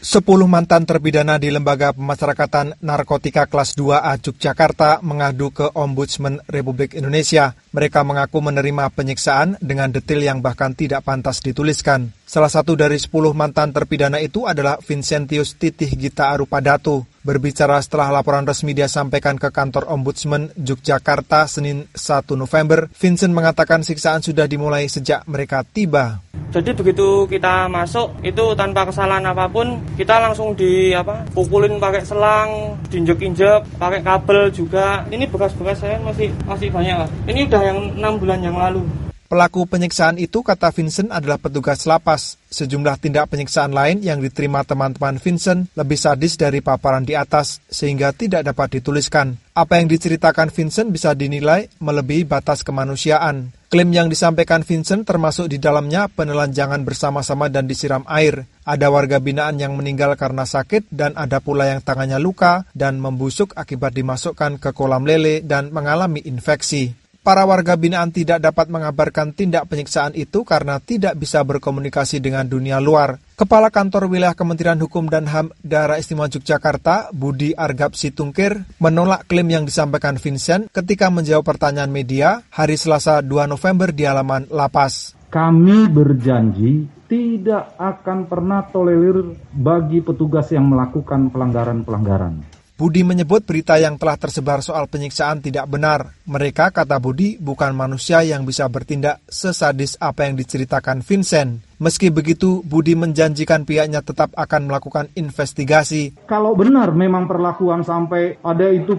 10 mantan terpidana di Lembaga Pemasyarakatan Narkotika Kelas 2A Yogyakarta mengadu ke Ombudsman Republik Indonesia. Mereka mengaku menerima penyiksaan dengan detail yang bahkan tidak pantas dituliskan. Salah satu dari 10 mantan terpidana itu adalah Vincentius Titih Gita Arupadatu. Berbicara setelah laporan resmi dia sampaikan ke kantor Ombudsman Yogyakarta Senin 1 November, Vincent mengatakan siksaan sudah dimulai sejak mereka tiba. Jadi begitu kita masuk itu tanpa kesalahan apapun, kita langsung pukulin pakai selang, diinjek-injek, pakai kabel juga. Ini bekas-bekas saya masih banyak lah. Ini udah yang 6 bulan yang lalu. Pelaku penyiksaan itu, kata Vincent, adalah petugas lapas. Sejumlah tindak penyiksaan lain yang diterima teman-teman Vincent lebih sadis dari paparan di atas, sehingga tidak dapat dituliskan. Apa yang diceritakan Vincent bisa dinilai melebihi batas kemanusiaan. Klaim yang disampaikan Vincent termasuk di dalamnya penelanjangan bersama-sama dan disiram air. Ada warga binaan yang meninggal karena sakit dan ada pula yang tangannya luka dan membusuk akibat dimasukkan ke kolam lele dan mengalami infeksi. Para warga binaan tidak dapat mengabarkan tindak penyiksaan itu karena tidak bisa berkomunikasi dengan dunia luar. Kepala Kantor Wilayah Kementerian Hukum dan HAM Daerah Istimewa Yogyakarta, Budi Argap Situngkir, menolak klaim yang disampaikan Vincent ketika menjawab pertanyaan media hari Selasa 2 November di halaman lapas. Kami berjanji tidak akan pernah tolerir bagi petugas yang melakukan pelanggaran-pelanggaran. Budi menyebut berita yang telah tersebar soal penyiksaan tidak benar. Mereka, kata Budi, bukan manusia yang bisa bertindak sesadis apa yang diceritakan Vincent. Meski begitu, Budi menjanjikan pihaknya tetap akan melakukan investigasi. Kalau benar memang perlakuan sampai ada itu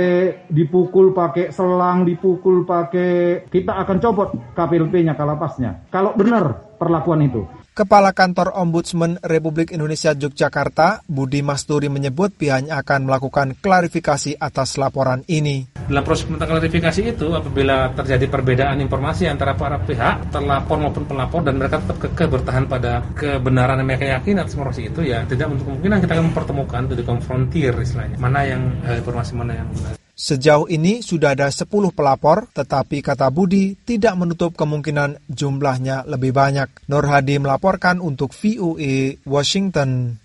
dipukul pakai selang, dipukul pakai, kita akan copot KPLP-nya, kalapasnya. Kalau benar perlakuan itu. Kepala Kantor Ombudsman Republik Indonesia Yogyakarta, Budi Masturi menyebut pihaknya akan melakukan klarifikasi atas laporan ini. Dalam proses klarifikasi itu, apabila terjadi perbedaan informasi antara para pihak, terlapor maupun pelapor, dan mereka tetap kekeh bertahan pada kebenaran yang mereka yakini atas informasi itu, ya tidak untuk kemungkinan kita akan mempertemukan, untuk dikonfrontir istilahnya. Mana yang informasi mana yang benar. Sejauh ini sudah ada 10 pelapor, tetapi kata Budi tidak menutup kemungkinan jumlahnya lebih banyak. Nur Hadi melaporkan untuk VOA Washington.